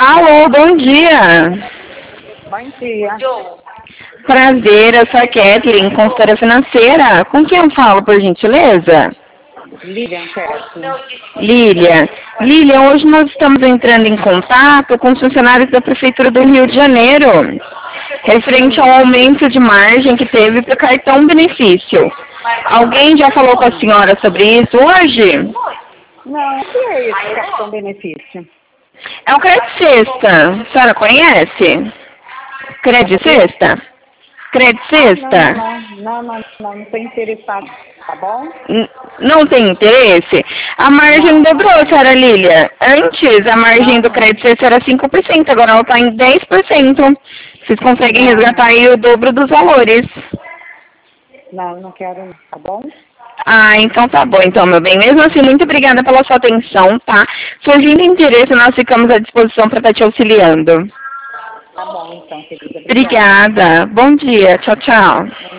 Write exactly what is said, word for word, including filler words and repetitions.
Alô, bom dia. Bom dia. Prazer, eu sou a Kathleen, consultora financeira. Com quem eu falo, por gentileza? Lilian Kathleen. Lília. Lília, hoje nós estamos entrando em contato com os funcionários da Prefeitura do Rio de Janeiro, referente ao aumento de margem que teve para o cartão benefício. Alguém já falou com a senhora sobre isso hoje? Não, o que é esse cartão benefício? É o Crédito Sexta. A senhora conhece? Crédito Sexta? Crédito Não, Sexta? não, não, não, não, não estou interessado, tá bom? N- Não tem interesse? A margem Não, não dobrou, tem. senhora Lília. Antes, a margem Não, do não, crédito Sexta era cinco por cento, agora ela está em dez por cento. Vocês conseguem não, resgatar não, aí o dobro dos valores. não, não quero, não, tá bom? Ah, então tá bom, então, meu bem. Mesmo assim, muito obrigada pela sua atenção, tá? Surgindo interesse, nós ficamos à disposição para estar te auxiliando. Tá bom, então, querida, obrigada. Obrigada. Bom dia. Tchau, tchau.